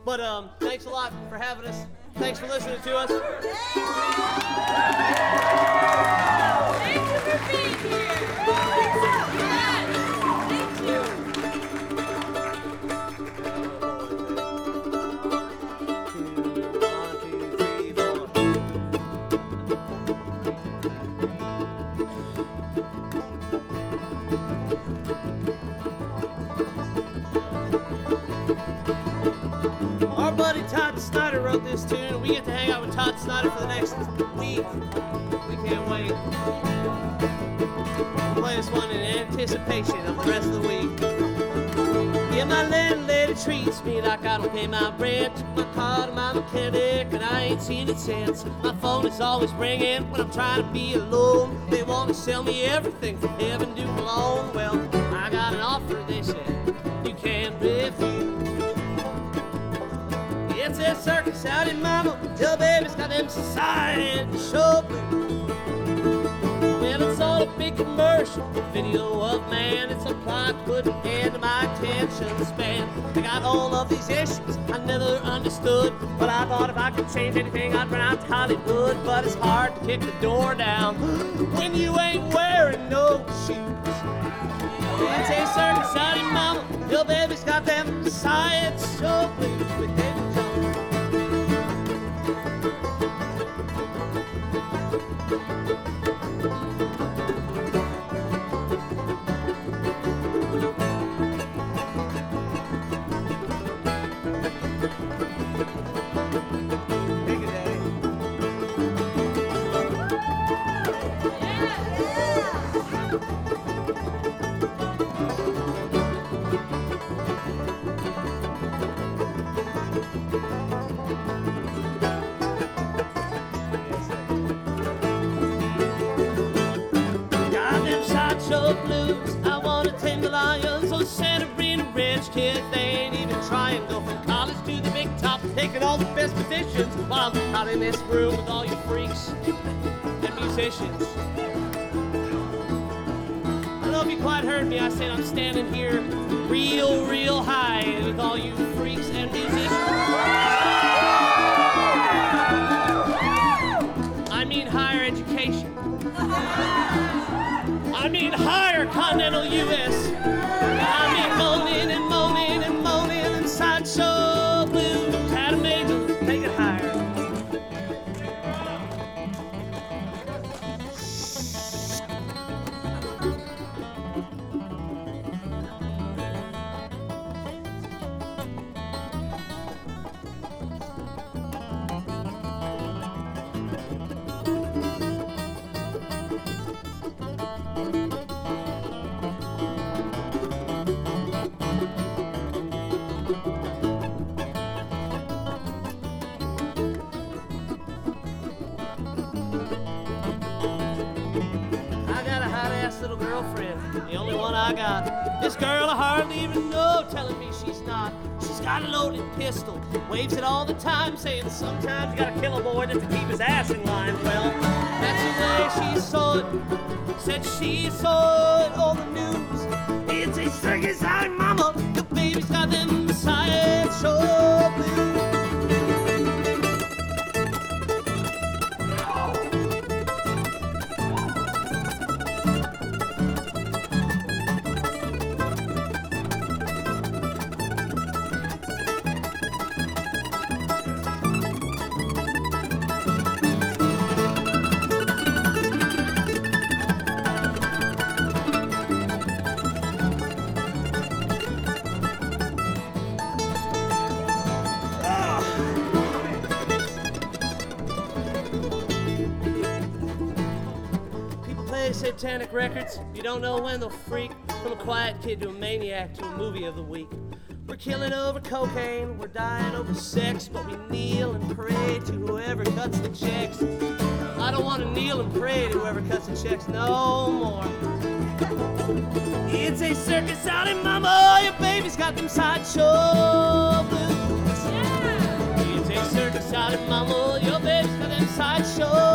But thanks a lot for having us. Thanks for listening to us. Thank you for being here. Thank you. Our buddy Todd Snyder wrote this tune, and we get to hang out with Todd Snyder for the next week. We can't wait. Play this one in anticipation of the rest of the week. Yeah, my landlady treats me like I don't pay my rent. Took my car to my mechanic, and I ain't seen it since. My phone is always ringing when I'm trying to be alone. They want to sell me everything from heaven to Cologne. Well, I got an offer, they said, you can't refuse. It's a circus out in mama, your baby's got them society show blues. Well, it's all a big commercial video of man. It's a plot putting into my attention span. I got all of these issues I never understood, but I thought if I could change anything I'd run out to Hollywood. But it's hard to kick the door down when you ain't wearing no shoes. It's a circus out in mama, your baby's got them science show blues with David Jones. Blues. I wanna tame the lions on Santa Rita Ranch. Kids, they ain't even trying. Go from college to the big top, taking all the best positions while I'm out in this room with all you freaks and musicians. I don't know if you quite heard me. I said I'm standing here real high with all you freaks and musicians. I mean higher education. I mean higher continental U.S. I mean moaning and moaning and moaning and sideshow blues. Adam Angel, take it higher. Little girlfriend, the only one I got. This girl I hardly even know, telling me she's not. She's got a loaded pistol, waves it all the time, saying sometimes you gotta kill a boy just to keep his ass in line. Well, that's the way she saw it. Said she saw it on the news. It's a circus out in mama, the baby's got them sideshow blues. Satanic records, you don't know when they'll freak from a quiet kid to a maniac to a movie of the week. We're killing over cocaine, we're dying over sex, but we kneel and pray to whoever cuts the checks. I don't want to kneel and pray to whoever cuts the checks no more. It's a circus out in mama, your baby's got them sideshow blues. Yeah. It's a circus out in mama, your baby's got them sideshow